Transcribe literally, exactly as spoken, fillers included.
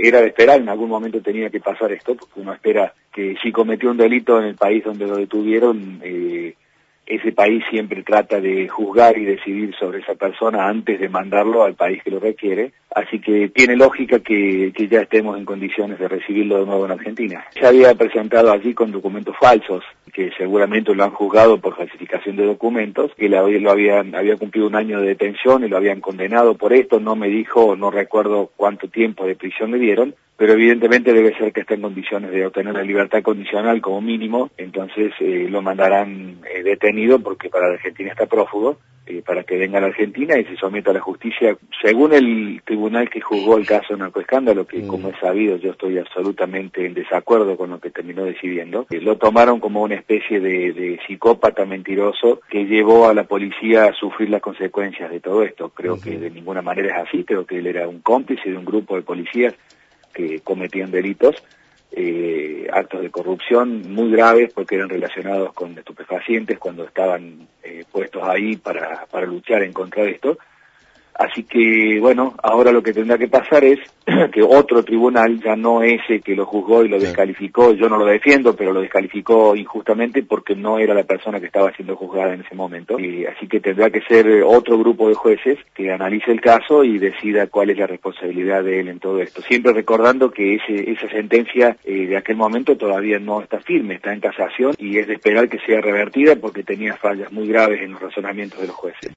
era de esperar, en algún momento tenía que pasar esto, porque uno espera que si cometió un delito en el país donde lo detuvieron, eh, ese país siempre trata de juzgar y decidir sobre esa persona antes de mandarlo al país que lo requiere, así que tiene lógica que, que ya estemos en condiciones de recibirlo de nuevo en Argentina. Se había presentado allí con documentos falsos, que seguramente lo han juzgado por falsificación de documentos, que lo habían, había cumplido un año de detención y lo habían condenado por esto, no me dijo, no recuerdo cuánto tiempo de prisión le dieron, pero evidentemente debe ser que está en condiciones de obtener la libertad condicional como mínimo, entonces eh, lo mandarán eh, detenido porque para la Argentina está prófugo, eh, para que venga a la Argentina y se someta a la justicia, según el tribunal que juzgó el caso narcoescándalo, que mm. como es sabido yo estoy absolutamente en desacuerdo con lo que terminó decidiendo, eh, lo tomaron como una especie de, de psicópata mentiroso que llevó a la policía a sufrir las consecuencias de todo esto. Creo uh-huh. que de ninguna manera es así, creo que él era un cómplice de un grupo de policías que cometían delitos, eh, actos de corrupción muy graves porque eran relacionados con estupefacientes cuando estaban eh, puestos ahí para, para luchar en contra de esto. Así que, bueno, ahora lo que tendrá que pasar es que otro tribunal, ya no ese que lo juzgó y lo descalificó, yo no lo defiendo, pero lo descalificó injustamente porque no era la persona que estaba siendo juzgada en ese momento. Y así que tendrá que ser otro grupo de jueces que analice el caso y decida cuál es la responsabilidad de él en todo esto. Siempre recordando que ese, esa sentencia eh, de aquel momento todavía no está firme, está en casación y es de esperar que sea revertida porque tenía fallas muy graves en los razonamientos de los jueces.